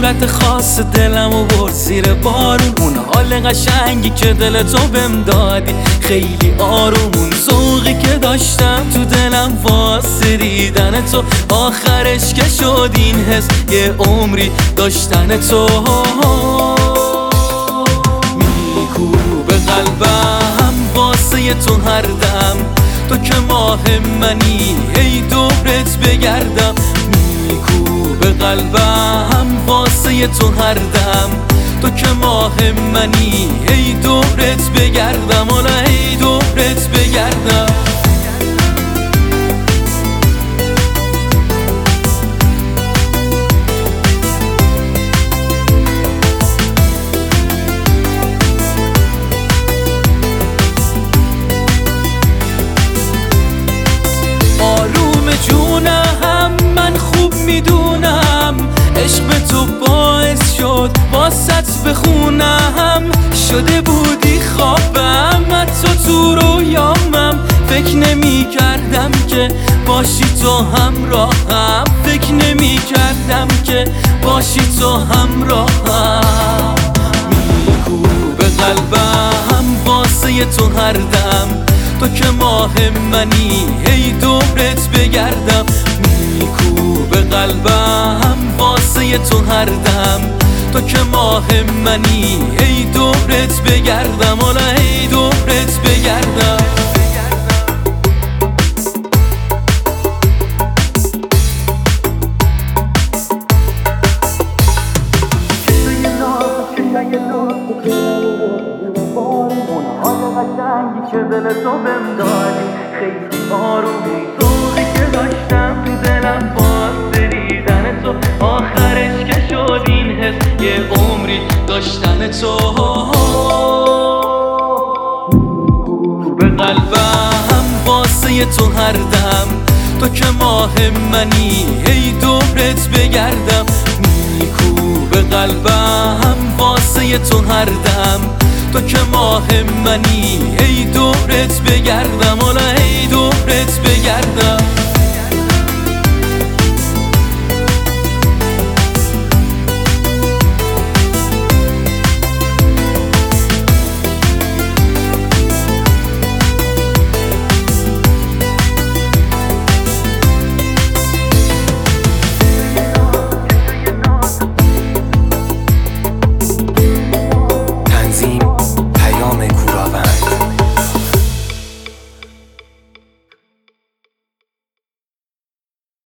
حالت خاص دلمو برد زیر بارون، اون حال قشنگی که دل تو بهم دادی خیلی آروم، اون ذوقی که داشتم تو دلم واسه دیدن تو، آخرش که شد این حس یه عمری داشتن تو. میکوبه قلبم واسه تو هر دم، تو که ماه منی ای دورت بگردم. میکوبه قلبم واسه تو هر دم، تو که ماه منی ای دورت بگردم، حالا ای دورت بگردم. جونم من خوب میدونم عشق به تو باعث شد واسط بخونم، شده بودی خوابم حتی تو رویامم، فکر نمی کردم که باشی تو همراهم، فکر نمی کردم که باشی تو همراهم. میکوبه قلبم واسه تو هر دم، تو که ماه منی ای دورت بگردم. میکوبه قلبم واسه تو هر دم، تو که ماه منی ای دورت بگردم، حالا ای دورت بگردم. قشنگی که دل تو بهم دادی خیلی آرومی، ذوقی که داشتم تو دلم واسه دیدن تو، آخرش که شد این حس یه عمری داشتن تو. به قلبم واسه تو هر دم، تو که ماه منی ای دورت بگردم. میکوبه قلبم واسه تو هر دم، تو که ماه منی ای دورت بگردم، حالا ای دورت بگردم.